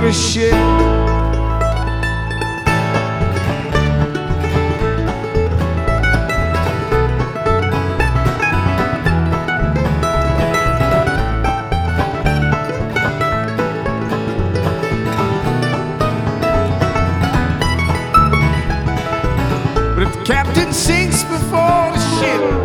a ship. But if the captain sinks before the ship,